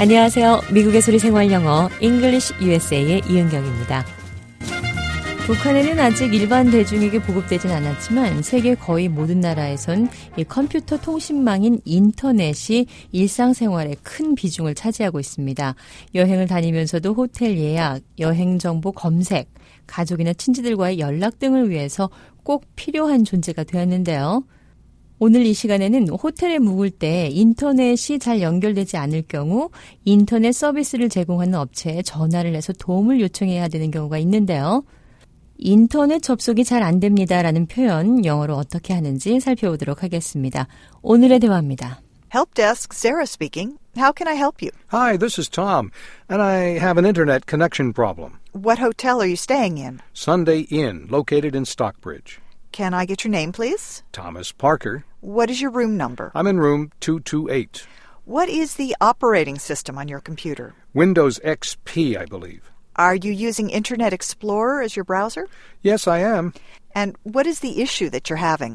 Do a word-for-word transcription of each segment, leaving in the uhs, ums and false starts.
안녕하세요. 미국의 소리 생활 영어 English 유에스에이의 이은경입니다. 북한에는 아직 일반 대중에게 보급되진 않았지만 세계 거의 모든 나라에선 이 컴퓨터 통신망인 인터넷이 일상생활에 큰 비중을 차지하고 있습니다. 여행을 다니면서도 호텔 예약, 여행 정보 검색, 가족이나 친지들과의 연락 등을 위해서 꼭 필요한 존재가 되었는데요. 오늘 이 시간에는 호텔에 묵을 때 인터넷이 잘 연결되지 않을 경우 인터넷 서비스를 제공하는 업체에 전화를 해서 도움을 요청해야 되는 경우가 있는데요. 인터넷 접속이 잘 안 됩니다라는 표현 영어로 어떻게 하는지 살펴보도록 하겠습니다. 오늘의 대화입니다. Help desk, Sarah speaking. How can I help you? Hi, this is Tom, and I have an internet connection problem. What hotel are you staying in? Sunday Inn, located in Stockbridge. Can I get your name, please? Thomas Parker. What is your room number? I'm in room two two eight. What is the operating system on your computer? Windows X P, I believe. Are you using Internet Explorer as your browser? Yes, I am. And what is the issue that you're having?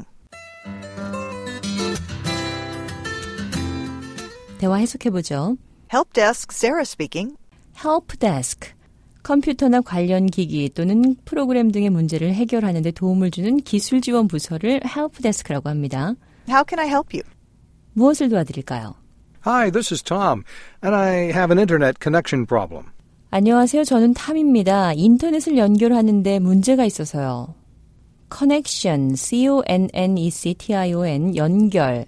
대화 해석해보죠. Help desk, Sarah speaking. Help desk. 컴퓨터나 관련 기기 또는 프로그램 등의 문제를 해결하는 데 도움을 주는 기술 지원 부서를 help desk라고 합니다. How can I help you? 무엇을 도와드릴까요? Hi, this is Tom, and I have an internet connection problem. 안녕하세요. 저는 탐입니다. 인터넷을 연결하는데 문제가 있어서요. Connection, C-O-N-N-E-C-T-I-O-N, 연결.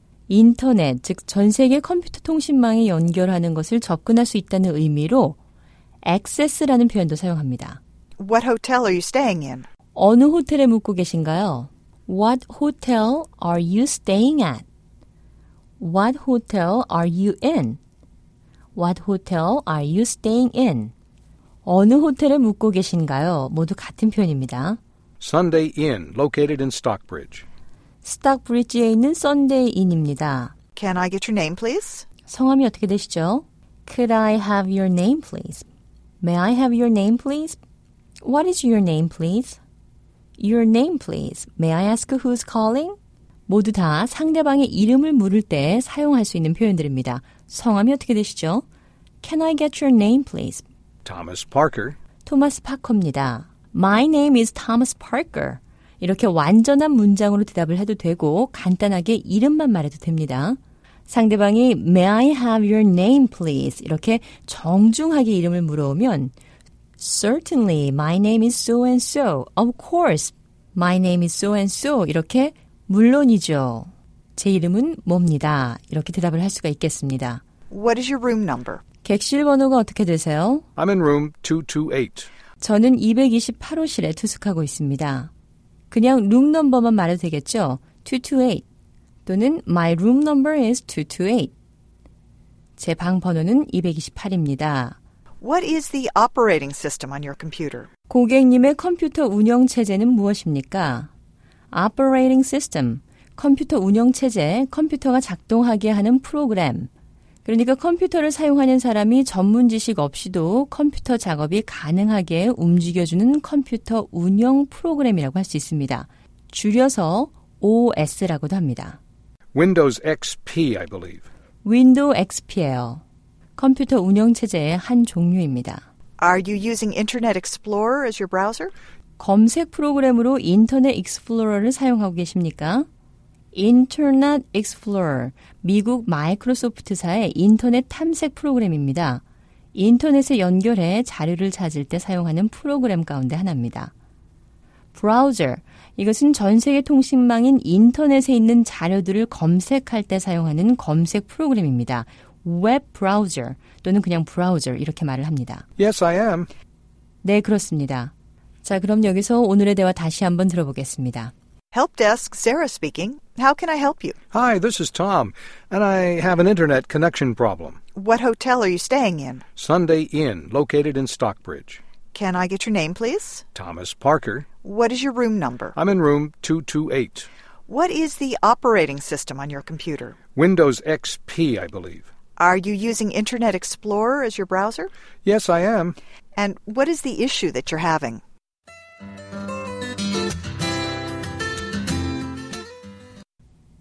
인터넷, 즉 전 세계 컴퓨터 통신망에 연결하는 것을 접근할 수 있다는 의미로 access라는 표현도 사용합니다. What hotel are you staying in? 어느 호텔에 묵고 계신가요? What hotel are you staying at? What hotel are you in? What hotel are you staying in? 어느 호텔에 묵고 계신가요? 모두 같은 표현입니다. Sunday Inn, located in Stockbridge. 스탁브리지에 있는 Sunday Inn입니다. Can I get your name, please? 성함이 어떻게 되시죠? Could I have your name, please? May I have your name, please? What is your name, please? Your name, please. May I ask who's calling? 모두 다 상대방의 이름을 물을 때 사용할 수 있는 표현들입니다. 성함이 어떻게 되시죠? Can I get your name, please? Thomas Parker. 토마스 파커입니다. My name is Thomas Parker. 이렇게 완전한 문장으로 대답을 해도 되고 간단하게 이름만 말해도 됩니다. 상대방이 May I have your name, please? 이렇게 정중하게 이름을 물어오면 Certainly, my name is so and so. Of course, my name is so and so. 이렇게 물론이죠. 제 이름은 뭡니다. 이렇게 대답을 할 수가 있겠습니다. What is your room number? 객실 번호가 어떻게 되세요? I'm in room two two eight. 저는 이백이십팔 호실에 투숙하고 있습니다. 그냥 룸 넘버만 말해도 되겠죠? 이백이십팔 또는 My room number is 이백이십팔. 제 방 번호는 이백이십팔입니다. What is the operating system on your computer? 고객님의 컴퓨터 운영 체제는 무엇입니까? Operating system, 컴퓨터 운영 체제, 컴퓨터가 작동하게 하는 프로그램. 그러니까 컴퓨터를 사용하는 사람이 전문 지식 없이도 컴퓨터 작업이 가능하게 움직여주는 컴퓨터 운영 프로그램이라고 할 수 있습니다. 줄여서 오에스라고도 합니다. Windows X P, I believe. 윈도우 엑스피예요. 컴퓨터 운영 체제의 한 종류입니다. Are you using Internet Explorer as your browser? 검색 프로그램으로 인터넷 익스플로러를 사용하고 계십니까? 인터넷 익스플로러, 미국 마이크로소프트사의 인터넷 탐색 프로그램입니다. 인터넷에 연결해 자료를 찾을 때 사용하는 프로그램 가운데 하나입니다. 브라우저, 이것은 전 세계 통신망인 인터넷에 있는 자료들을 검색할 때 사용하는 검색 프로그램입니다. 웹 브라우저 또는 그냥 브라우저 이렇게 말을 합니다. Yes, I am. 네, 그렇습니다. 자, 그럼 여기서 오늘의 대화 다시 한번 들어보겠습니다. Help desk, Sarah speaking. How can I help you? Hi, this is Tom, and I have an internet connection problem. What hotel are you staying in? Sunday Inn, located in Stockbridge. Can I get your name, please? Thomas Parker. What is your room number? I'm in room two two eight. What is the operating system on your computer? Windows X P, I believe. Are you using Internet Explorer as your browser? Yes, I am. And what is the issue that you're having?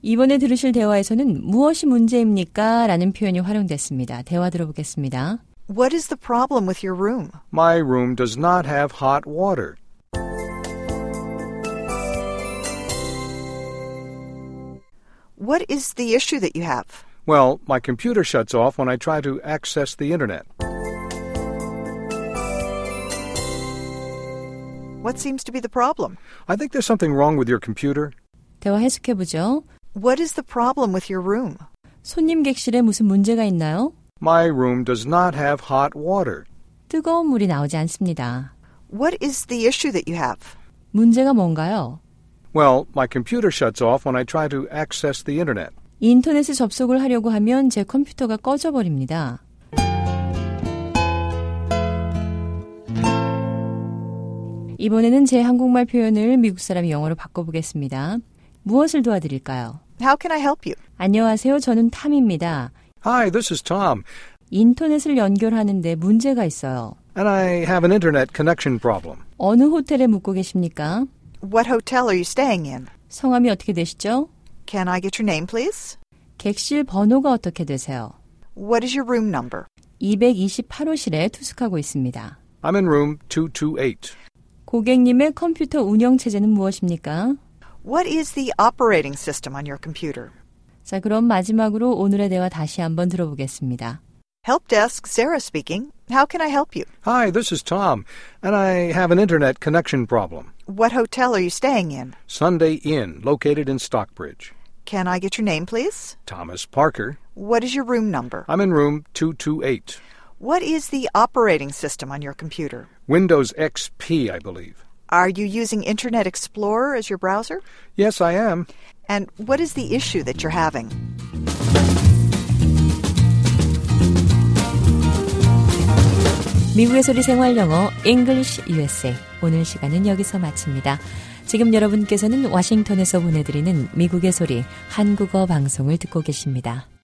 이번에 들으실 대화에서는 무엇이 문제입니까? 라는 표현이 활용됐습니다. 대화 들어보겠습니다. What is the problem with your room? My room does not have hot water. What is the issue that you have? Well, my computer shuts off when I try to access the internet. What seems to be the problem? I think there's something wrong with your computer. 대화 해석해보죠. What is the problem with your room? 손님 객실에 무슨 문제가 있나요? My room does not have hot water. 뜨거운 물이 나오지 않습니다. What is the issue that you have? 문제가 뭔가요? Well, my computer shuts off when I try to access the internet. 인터넷에 접속을 하려고 하면 제 컴퓨터가 꺼져버립니다. 이번에는 제 한국말 표현을 미국 사람이 영어로 바꿔보겠습니다. 무엇을 도와드릴까요? How can I help you? 안녕하세요. 저는 탐입니다. Hi, this is Tom, 인터넷을 연결하는데 문제가 있어요. and I have an internet connection problem. 어느 호텔에 묵고 계십니까? What hotel are you staying in? 성함이 어떻게 되시죠? Can I get your name, please? 객실 번호가 어떻게 되세요? What is your room number? 이백이십팔 호실에 투숙하고 있습니다. I'm in room two twenty-eight. 고객님의 컴퓨터 운영 체제는 무엇입니까? What is the operating system on your computer? 자, 그럼 마지막으로 오늘의 대화 다시 한번 들어보겠습니다. Help desk, Sarah speaking. How can I help you? Hi, this is Tom, and I have an internet connection problem. What hotel are you staying in? Sunday Inn, located in Stockbridge. Can I get your name, please? Thomas Parker. What is your room number? I'm in room two twenty-eight. What is the operating system on your computer? Windows X P, I believe. Are you using Internet Explorer as your browser? Yes, I am. And what is the issue that you're having? 미국의 소리 생활 영어 English 유에스에이 오늘 시간은 여기서 마칩니다. 지금 여러분께서는 워싱턴에서 보내드리는 미국의 소리 한국어 방송을 듣고 계십니다.